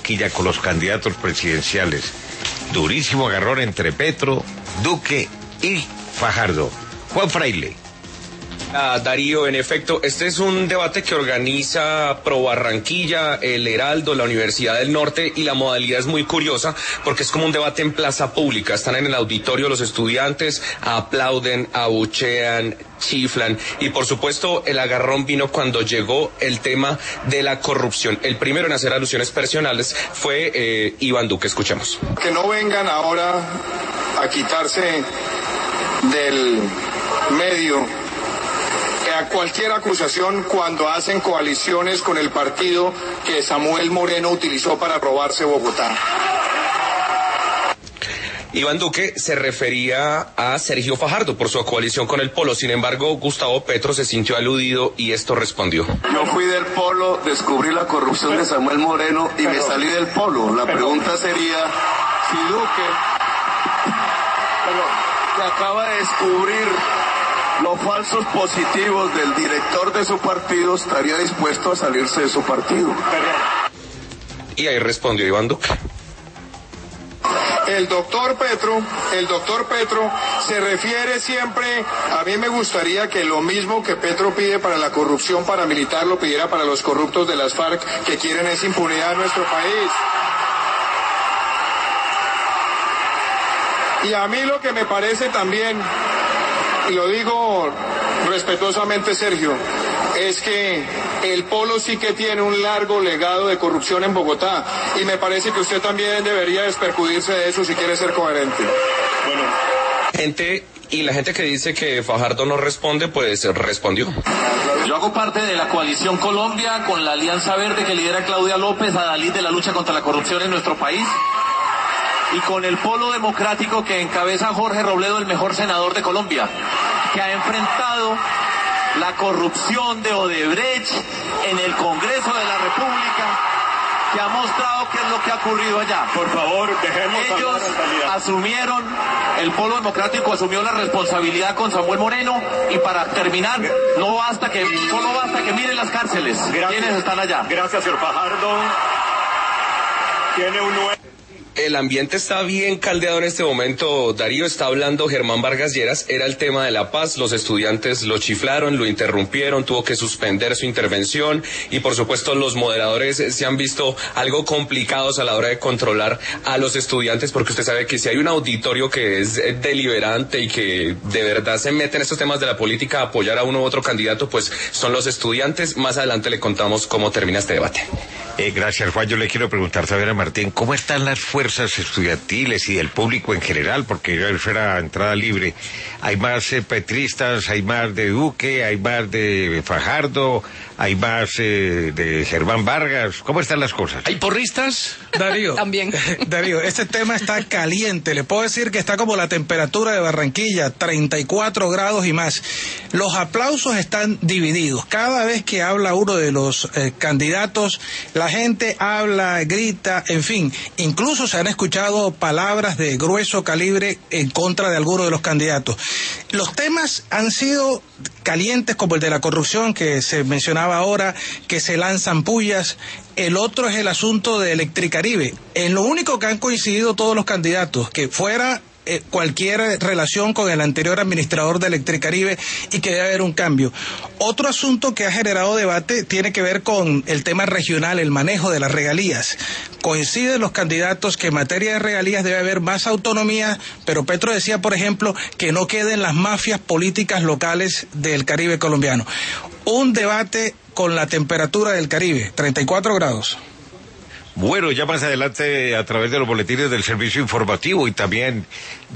Barranquilla con los candidatos presidenciales. Durísimo agarrón entre Petro, Duque y Fajardo. Juan Fraile. Darío, en efecto, este es un debate que organiza Pro Barranquilla, el Heraldo, la Universidad del Norte, y la modalidad es muy curiosa porque es como un debate en plaza pública. Están en el auditorio los estudiantes, aplauden, abuchean, chiflan, y por supuesto el agarrón vino cuando llegó el tema de la corrupción. El primero en hacer alusiones personales fue Iván Duque. Escuchemos. Que no vengan ahora a quitarse del medio a cualquier acusación cuando hacen coaliciones con el partido que Samuel Moreno utilizó para robarse Bogotá. Iván Duque se refería a Sergio Fajardo por su coalición con el Polo. Sin embargo, Gustavo Petro se sintió aludido y esto respondió. Yo fui del Polo, descubrí la corrupción de Samuel Moreno y me salí del Polo. La pregunta sería si Duque, que acaba de descubrir los falsos positivos del director de su partido, estaría dispuesto a salirse de su partido. Y ahí respondió Iván Duque. El doctor Petro se refiere siempre, a mí me gustaría que lo mismo que Petro pide para la corrupción paramilitar lo pidiera para los corruptos de las FARC que quieren esa impunidad en nuestro país. Y a mí lo que me parece también, y lo digo respetuosamente, Sergio, es que el Polo sí que tiene un largo legado de corrupción en Bogotá y me parece que usted también debería despercudirse de eso si quiere ser coherente. Y la gente que dice que Fajardo no responde, pues respondió. Yo hago parte de la Coalición Colombia con la Alianza Verde que lidera Claudia López, adalid de la lucha contra la corrupción en nuestro país, y con el Polo Democrático que encabeza Jorge Robledo, el mejor senador de Colombia, que ha enfrentado la corrupción de Odebrecht en el Congreso de la República, que ha mostrado qué es lo que ha ocurrido allá. Por favor, dejemos. Ellos asumieron, el Polo Democrático asumió la responsabilidad con Samuel Moreno, y para terminar, solo basta que miren las cárceles. ¿Quiénes están allá? Gracias, señor Fajardo. Tiene un nuevo... El ambiente está bien caldeado en este momento, Darío. Está hablando Germán Vargas Lleras, era el tema de la paz, los estudiantes lo chiflaron, lo interrumpieron, tuvo que suspender su intervención, y por supuesto los moderadores se han visto algo complicados a la hora de controlar a los estudiantes, porque usted sabe que si hay un auditorio que es deliberante y que de verdad se mete en estos temas de la política a apoyar a uno u otro candidato, pues son los estudiantes. Más adelante le contamos cómo termina este debate. Gracias, Juan. Yo le quiero preguntar también a Martín, ¿cómo están las fuerzas estudiantiles y del público en general? Porque eso era entrada libre. ¿Hay más petristas, hay más de Duque, hay más de Fajardo, hay más de Germán Vargas? ¿Cómo están las cosas? ¿Hay porristas? Darío, también. Darío, este tema está caliente. Le puedo decir que está como la temperatura de Barranquilla, 34 grados y más. Los aplausos están divididos. Cada vez que habla uno de los candidatos, la gente habla, grita, en fin. Incluso se han escuchado palabras de grueso calibre en contra de algunos de los candidatos. Los temas han sido calientes, como el de la corrupción que se mencionaba ahora, que se lanzan pullas. El otro es el asunto de Electricaribe. En lo único que han coincidido todos los candidatos, que fuera cualquier relación con el anterior administrador de Electricaribe, y que debe haber un cambio. Otro asunto que ha generado debate tiene que ver con el tema regional, el manejo de las regalías. Coinciden los candidatos que en materia de regalías debe haber más autonomía, pero Petro decía, por ejemplo, que no queden las mafias políticas locales del Caribe colombiano. Un debate con la temperatura del Caribe, 34 grados. Bueno, ya más adelante, a través de los boletines del servicio informativo y también